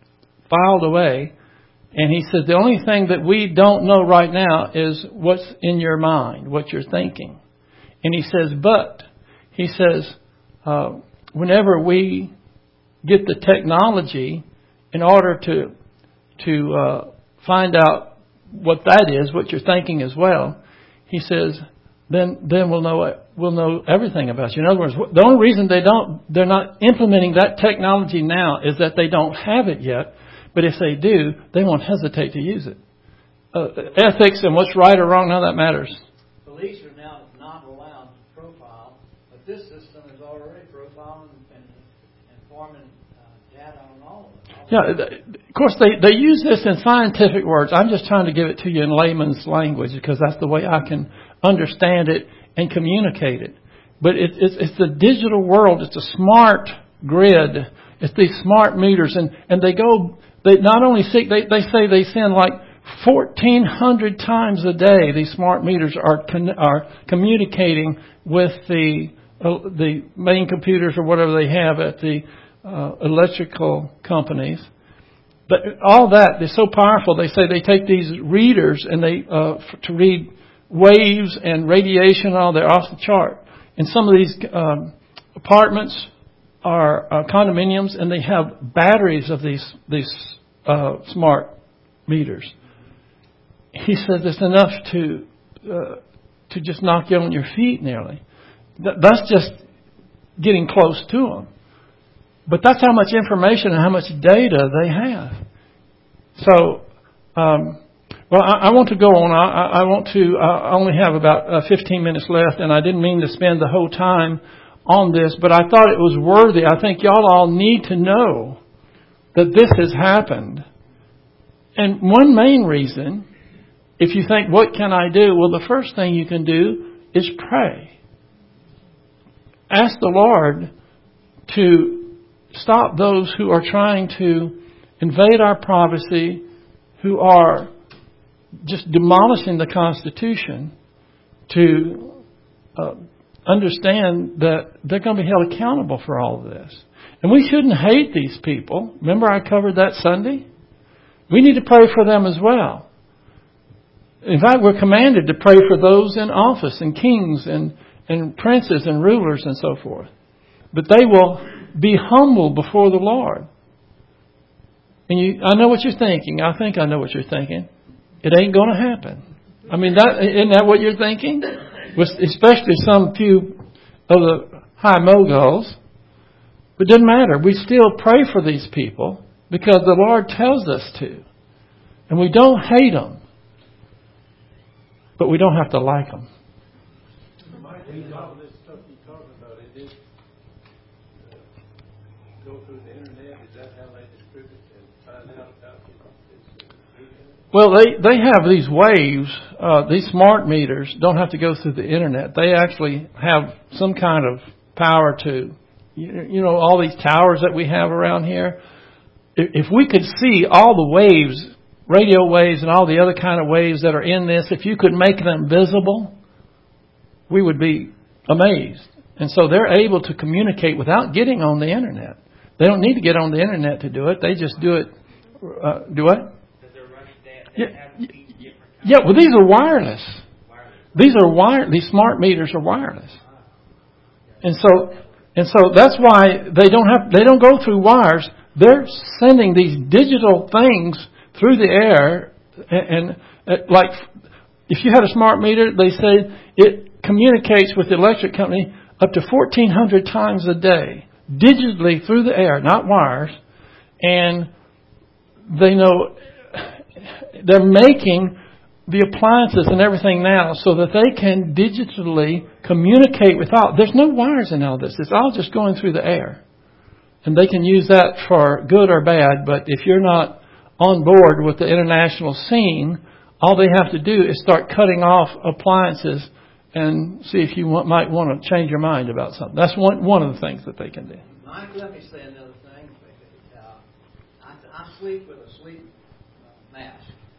filed away. And he said, the only thing that we don't know right now is what's in your mind, what you're thinking. And he says, but, he says, uh, whenever we get the technology in order to to uh, find out what that is, what you're thinking as well, he says, then then we'll know we'll know everything about you. In other words, the only reason they don't they're not implementing that technology now is that they don't have it yet. But if they do, they won't hesitate to use it. Uh, ethics and what's right or wrong, none of that matters. Police are now not allowed to profile, but this system is already profiling and, and forming uh, data on all of it. Yeah, of course, they, they use this in scientific words. I'm just trying to give it to you in layman's language because that's the way I can understand it and communicate it. But it, it's, it's the digital world. It's a smart grid. It's these smart meters. And, and they go, they not only see, they, they say they send like fourteen hundred times a day. These smart meters are con, are communicating with the uh, the main computers or whatever they have at the uh, electrical companies. But all that is so powerful. They say they take these readers and they uh, to read waves and radiation and all. They're off the chart. And some of these um, apartments are uh, condominiums, and they have batteries of these these uh, smart meters. He says it's enough to uh, to just knock you on your feet nearly. Th- that's just getting close to them. But that's how much information and how much data they have. So, um, well, I, I want to go on. I, I want to. I only have about uh, fifteen minutes left, and I didn't mean to spend the whole time on this, but I thought it was worthy. I think y'all all need to know that this has happened. And one main reason, if you think, what can I do? Well, the first thing you can do is pray. Ask the Lord to stop those who are trying to invade our privacy, who are just demolishing the Constitution, to uh, understand that they're going to be held accountable for all of this. And we shouldn't hate these people. Remember I covered that Sunday? We need to pray for them as well. In fact, we're commanded to pray for those in office and kings and, and princes and rulers and so forth. But they will be humble before the Lord. And you, I know what you're thinking. I think I know what you're thinking. It ain't going to happen. I mean, that, isn't that what you're thinking? Especially some few of the high moguls. But it doesn't matter. We still pray for these people because the Lord tells us to. And we don't hate them. But we don't have to like them. All this stuff you're talking about, it did uh, go through the internet. Is that how they distribute and find out about it? Well, they, they have these waves. Uh, these smart meters don't have to go through the internet. They actually have some kind of power to, you, you know, all these towers that we have around here. If, if we could see all the waves, radio waves and all the other kind of waves that are in this, if you could make them visible, we would be amazed. And so they're able to communicate without getting on the internet. They don't need to get on the internet to do it. They just do it. Uh, do what? Yeah, yeah, well, these are wireless. These are wire. These smart meters are wireless, and so and so that's why they don't have. They don't go through wires. They're sending these digital things through the air, and, and uh, like if you had a smart meter, they say it communicates with the electric company up to fourteen hundred times a day, digitally through the air, not wires, and they know. They're making the appliances and everything now so that they can digitally communicate with all. There's no wires in all this. It's all just going through the air. And they can use that for good or bad. But if you're not on board with the international scene, all they have to do is start cutting off appliances and see if you want, might want to change your mind about something. That's one one of the things that they can do. Mike, let me say another thing. Uh, I, I sleep with a sleep mask.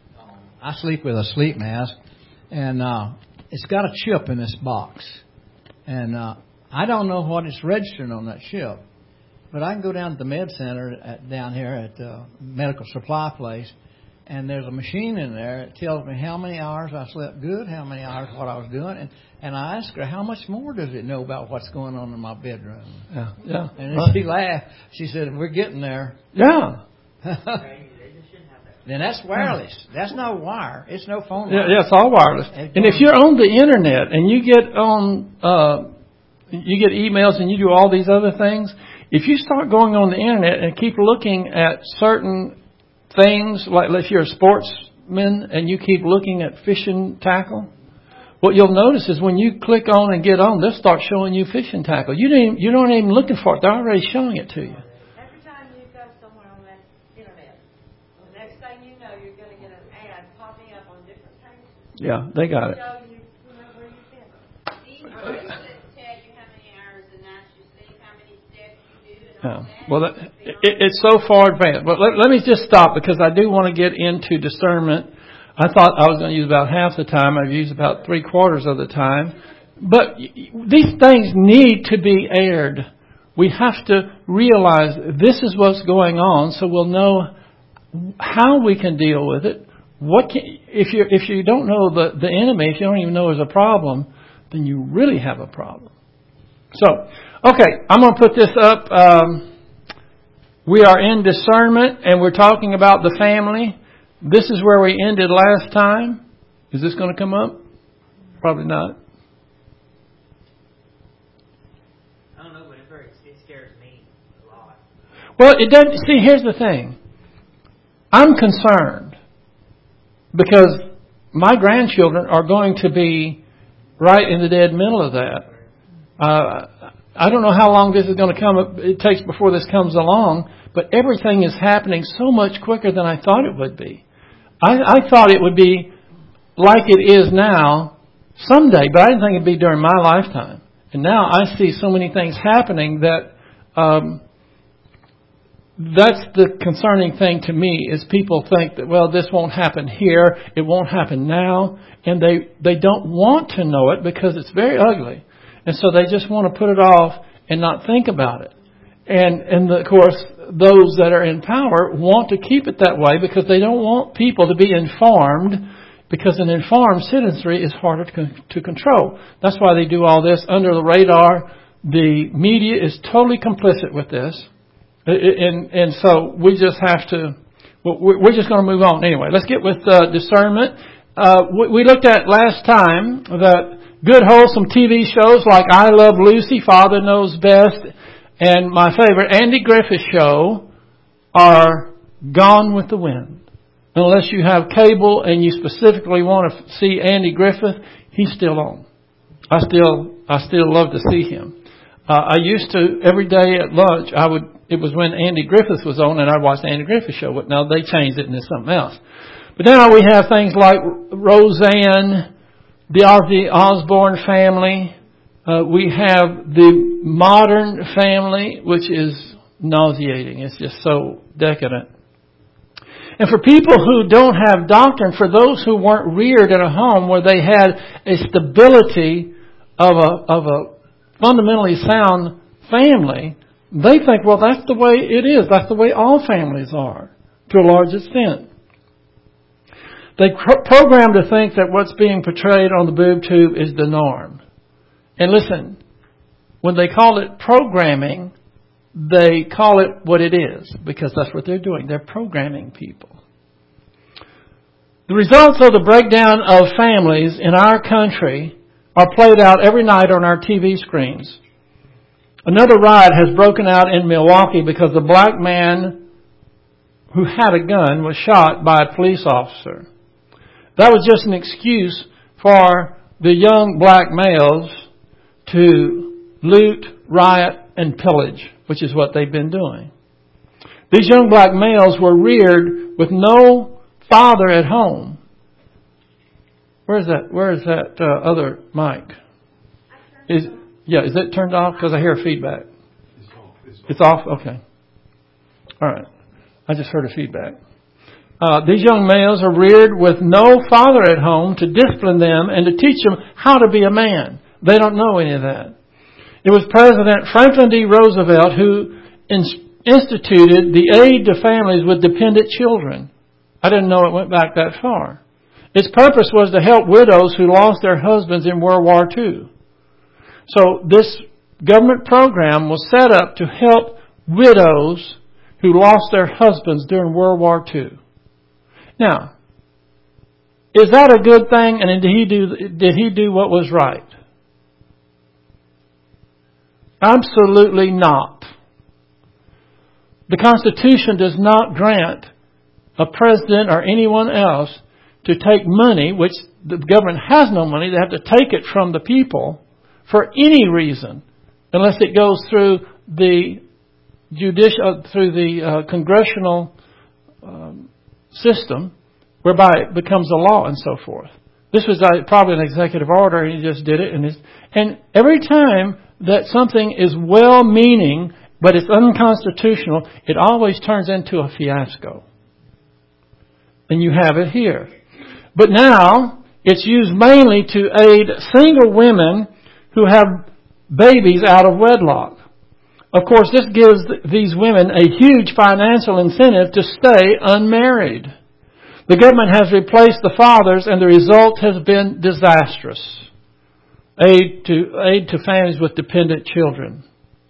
I sleep with a sleep mask, and uh, it's got a chip in this box. And uh, I don't know what is registered on that chip, but I can go down to the med center at, down here at the medical supply place, and there's a machine in there that tells me how many hours I slept good, how many hours what I was doing, and, and I ask her, how much more does it know about what's going on in my bedroom? Yeah, yeah. And then she laughed. She said, we're getting there. Yeah. then that's wireless. That's no wire. It's no phone line. Yeah, yeah, it's all wireless. And if you're on the internet and you get on, uh, you get emails and you do all these other things, if you start going on the internet and keep looking at certain things, like if you're a sportsman and you keep looking at fishing tackle, what you'll notice is when you click on and get on, they'll start showing you fishing tackle. You didn't, you don't even looking for it. They're already showing it to you. Every time you go somewhere on that internet, the next thing you know, you're going to get an ad popping up on different pages. Yeah, they got it. Show you where you've been. These words that tell you how many hours and nights you sleep, how many steps you do, and Yeah. all that. Well, that, it, it's so far advanced. But let, let me just stop because I do want to get into discernment. I thought I was going to use about half the time. I've used about three quarters of the time. But these things need to be aired. We have to realize this is what's going on, so we'll know how we can deal with it. What can, if you if you don't know the, the enemy, if you don't even know there's a problem, then you really have a problem. So, okay, I'm going to put this up. Um, we are in discernment, and we're talking about the family. This is where we ended last time. Is this going to come up? Probably not. I don't know, but it, very, it scares me a lot. Well, it doesn't. See, here's the thing. I'm concerned because my grandchildren are going to be right in the dead middle of that. Uh, I don't know how long this is going to come. It takes before this comes along, but everything is happening so much quicker than I thought it would be. I, I thought it would be like it is now someday, but I didn't think it'd be during my lifetime. And now I see so many things happening that um, that's the concerning thing to me is people think that, well, this won't happen here, it won't happen now, and they, they don't want to know it because it's very ugly. And so they just want to put it off and not think about it. And, and the, of course, those that are in power want to keep it that way because they don't want people to be informed, because an informed citizenry is harder to, to control. That's why they do all this under the radar. The media is totally complicit with this. And, and so we just have to, we're just going to move on. Anyway, let's get with uh, discernment. Uh, we, we looked at last time that good, wholesome T V shows like I Love Lucy, Father Knows Best, and my favorite, Andy Griffith Show, are gone with the wind. Unless you have cable and you specifically want to see Andy Griffith, he's still on. I still, I still love to see him. Uh, I used to, every day at lunch, I would, it was when Andy Griffith was on and I'd watch the Andy Griffith Show. But now they changed it and it's something else. But now we have things like Roseanne, the Ozzy Osbourne family. Uh, we have the Modern Family, which is nauseating. It's just so decadent. And for people who don't have doctrine, for those who weren't reared in a home where they had a stability of a, of a fundamentally sound family, they think, well, that's the way it is. That's the way all families are, to a large extent. They pro- program to think that what's being portrayed on the boob tube is the norm. And listen, when they call it programming, they call it what it is, because that's what they're doing. They're programming people. The results of the breakdown of families in our country are played out every night on our T V screens. Another riot has broken out in Milwaukee because a black man who had a gun was shot by a police officer. That was just an excuse for the young black males to loot, riot, and pillage, which is what they've been doing. These young black males were reared with no father at home. Where's that? Where is that uh, other mic? Is yeah? Is it turned off? Because I hear feedback. It's off. It's off. It's off? Okay. All right. I just heard a feedback. Uh, these young males are reared with no father at home to discipline them and to teach them how to be a man. They don't know any of that. It was President Franklin D. Roosevelt who in- instituted the aid to families with dependent children. I didn't know it went back that far. Its purpose was to help widows who lost their husbands in World War Two. So this government program was set up to help widows who lost their husbands during World War Two. Now, is that a good thing? And did he do, did he do what was right? Absolutely not. The Constitution does not grant a president or anyone else to take money, which the government has no money. They have to take it from the people for any reason, unless it goes through the judicial, through the uh, congressional um, system, whereby it becomes a law and so forth. This was uh, probably an executive order, and he just did it. And, his, and every time that something is well-meaning, but it's unconstitutional, it always turns into a fiasco. And you have it here. But now, it's used mainly to aid single women who have babies out of wedlock. Of course, this gives these women a huge financial incentive to stay unmarried. The government has replaced the fathers, and the result has been disastrous. Aid to, aid to families with dependent children.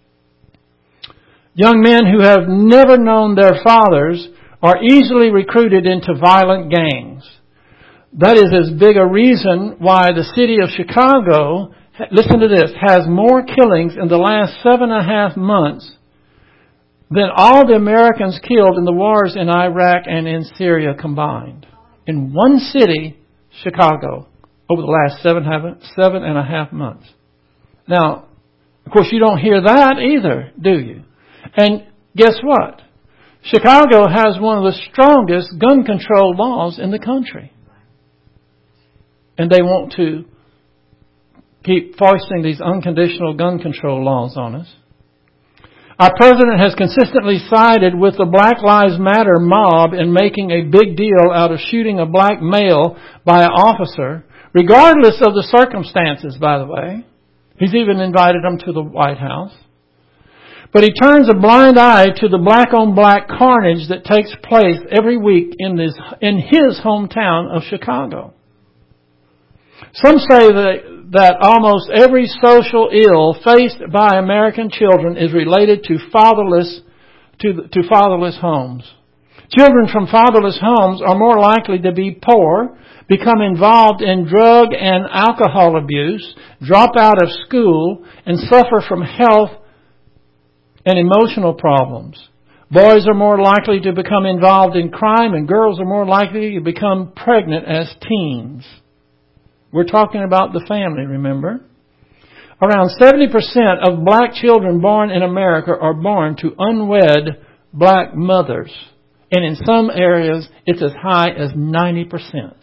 Young men who have never known their fathers are easily recruited into violent gangs. That is as big a reason why the city of Chicago, listen to this, has more killings in the last seven and a half months than all the Americans killed in the wars in Iraq and in Syria combined. In one city, Chicago, over the last seven, seven and a half months. Now, of course, you don't hear that either, do you? And guess what? Chicago has one of the strongest gun control laws in the country. And they want to keep foisting these unconditional gun control laws on us. Our president has consistently sided with the Black Lives Matter mob in making a big deal out of shooting a black male by an officer, regardless of the circumstances, by the way. He's even invited them to the White House. But he turns a blind eye to the black-on-black carnage that takes place every week in this, in his hometown of Chicago. Some say that, that almost every social ill faced by American children is related to fatherless, to, to fatherless homes. Children from fatherless homes are more likely to be poor, become involved in drug and alcohol abuse, drop out of school, and suffer from health and emotional problems. Boys are more likely to become involved in crime, and girls are more likely to become pregnant as teens. We're talking about the family, remember? Around seventy percent of black children born in America are born to unwed black mothers. And in some areas, it's as high as ninety percent.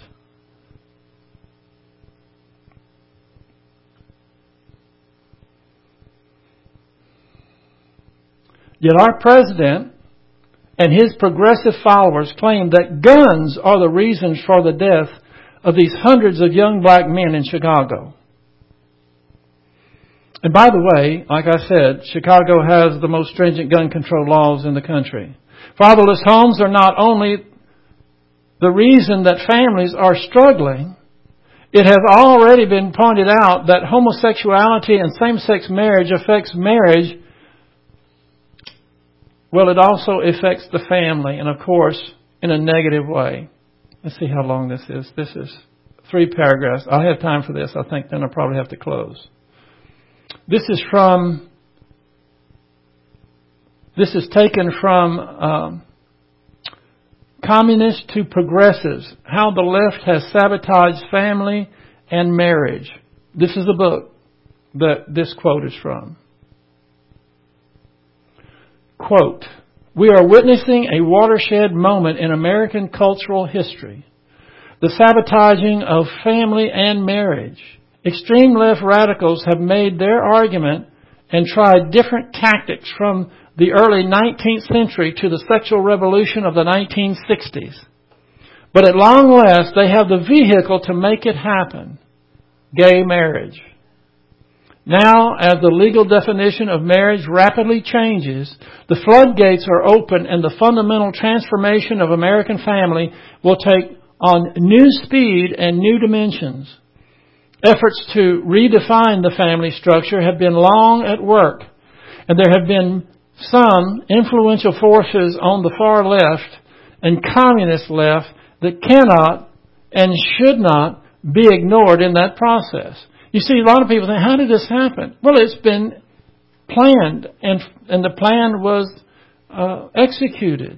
Yet our president and his progressive followers claim that guns are the reasons for the death of these hundreds of young black men in Chicago. And by the way, like I said, Chicago has the most stringent gun control laws in the country. Fatherless homes are not only the reason that families are struggling. It has already been pointed out that homosexuality and same-sex marriage affects marriage. Well, it also affects the family, and of course, in a negative way. Let's see how long this is. This is three paragraphs. I'll have time for this, I think, then I'll probably have to close. This is from, this is taken from um, Communists to Progressives, How the Left Has Sabotaged Family and Marriage. This is the book that this quote is from. Quote, "We are witnessing a watershed moment in American cultural history. The sabotaging of family and marriage. Extreme left radicals have made their argument and tried different tactics from the early nineteenth century to the sexual revolution of the nineteen sixties. But at long last, they have the vehicle to make it happen. Gay marriage. Now, as the legal definition of marriage rapidly changes, the floodgates are open and the fundamental transformation of American family will take on new speed and new dimensions. Efforts to redefine the family structure have been long at work, and there have been some influential forces on the far left and communist left that cannot and should not be ignored in that process. You see, a lot of people say, how did this happen? Well, it's been planned, and and the plan was uh, executed.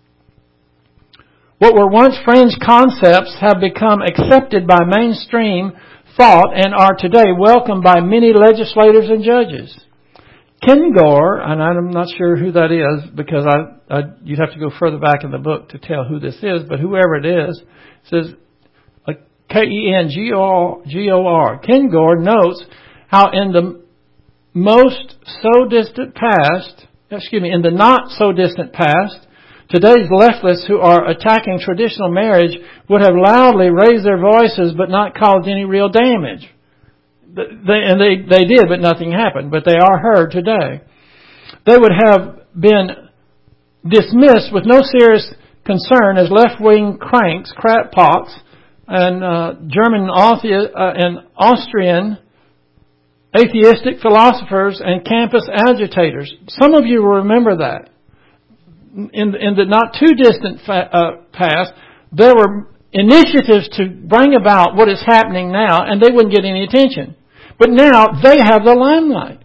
What were once fringe concepts have become accepted by mainstream thought and are today welcomed by many legislators and judges. Ken Gore, and I'm not sure who that is because I, I you'd have to go further back in the book to tell who this is, but whoever it is, says K E N G O R. Ken Gore notes how in the most so distant past, excuse me, in the not so distant past, today's leftists who are attacking traditional marriage would have loudly raised their voices but not caused any real damage. They, and they, they did, but nothing happened. But they are heard today. They would have been dismissed with no serious concern as left-wing cranks, crackpots, and uh, German uh, and Austrian atheistic philosophers and campus agitators. Some of you will remember that. In, in the not too distant fa- uh, past, there were initiatives to bring about what is happening now, and they wouldn't get any attention. But now they have the limelight.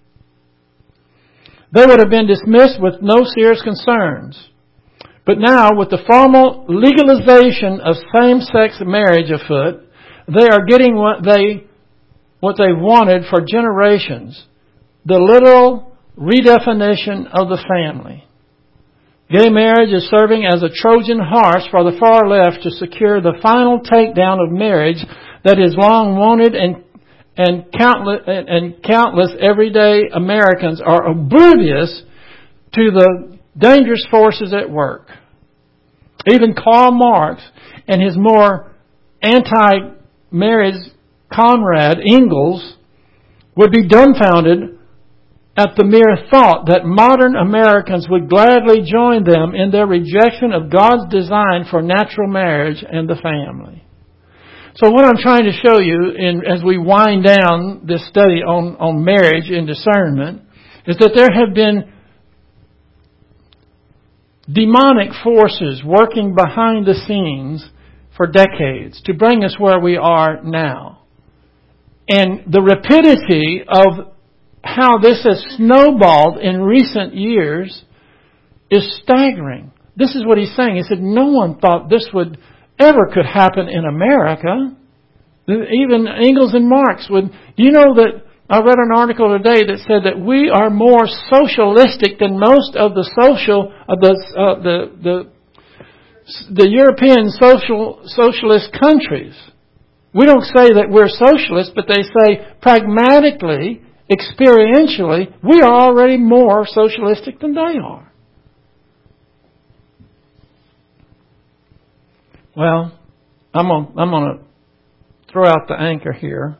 They would have been dismissed with no serious concerns. But now, with the formal legalization of same-sex marriage afoot, they are getting what they what they wanted for generations: the literal redefinition of the family. Gay marriage is serving as a Trojan horse for the far left to secure the final takedown of marriage that is long wanted, and and countless and countless everyday Americans are oblivious to the dangerous forces at work. Even Karl Marx and his more anti-marriage comrade Engels would be dumbfounded at the mere thought that modern Americans would gladly join them in their rejection of God's design for natural marriage and the family. So what I'm trying to show you in, as we wind down this study on, on marriage and discernment is that there have been demonic forces working behind the scenes for decades to bring us where we are now. And the rapidity of how this has snowballed in recent years is staggering. This is what he's saying. He said, no one thought this would ever could happen in America. Even Engels and Marx would. Do you know that I read an article today that said that we are more socialistic than most of the social of the uh, the the the European social socialist countries. We don't say that we're socialists, but they say pragmatically, experientially, we are already more socialistic than they are. Well, I'm gonna, I'm going to throw out the anchor here.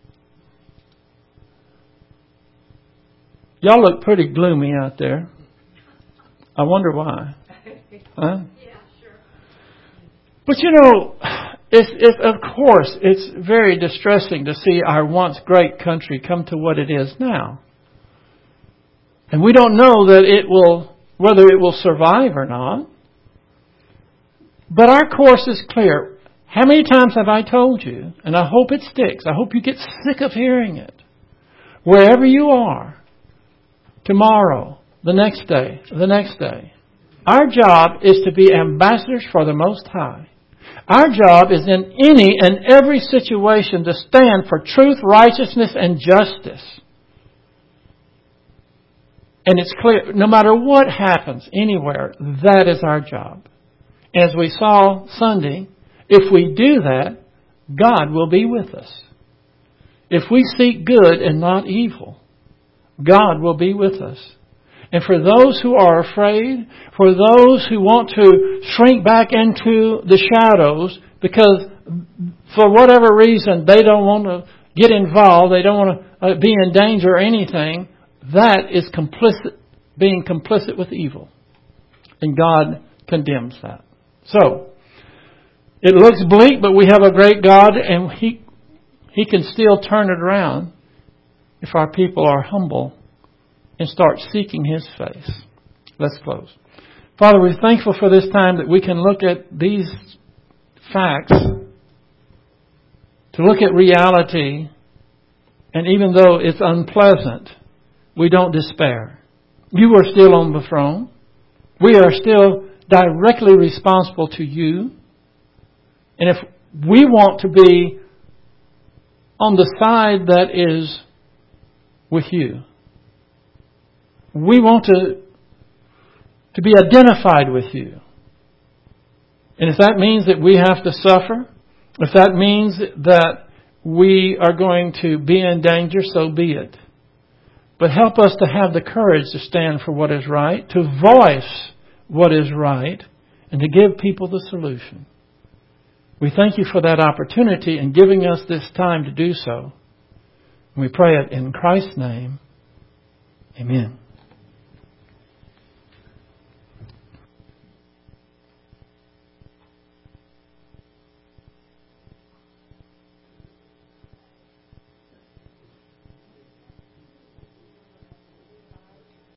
Y'all look pretty gloomy out there. I wonder why. Huh? Yeah, sure. But you know, it's, it's, of course, it's very distressing to see our once great country come to what it is now. And we don't know that it will, whether it will survive or not. But our course is clear. How many times have I told you, and I hope it sticks, I hope you get sick of hearing it. Wherever you are, tomorrow, the next day, the next day, our job is to be ambassadors for the Most High. Our job is in any and every situation to stand for truth, righteousness, and justice. And it's clear, no matter what happens anywhere, that is our job. As we saw Sunday, if we do that, God will be with us. If we seek good and not evil, God will be with us. And for those who are afraid, for those who want to shrink back into the shadows because for whatever reason they don't want to get involved, they don't want to be in danger or anything, that is complicit, being complicit with evil. And God condemns that. So, it looks bleak, but we have a great God, and He He can still turn it around if our people are humble and start seeking His face. Let's close. Father, we're thankful for this time that we can look at these facts, to look at reality, and even though it's unpleasant, we don't despair. You are still on the throne. We are still directly responsible to you. And if we want to be on the side that is with you, we want to, to be identified with you. And if that means that we have to suffer, if that means that we are going to be in danger, so be it. But help us to have the courage to stand for what is right, to voice what is right, and to give people the solution. We thank you for that opportunity and giving us this time to do so. And we pray it in Christ's name. Amen.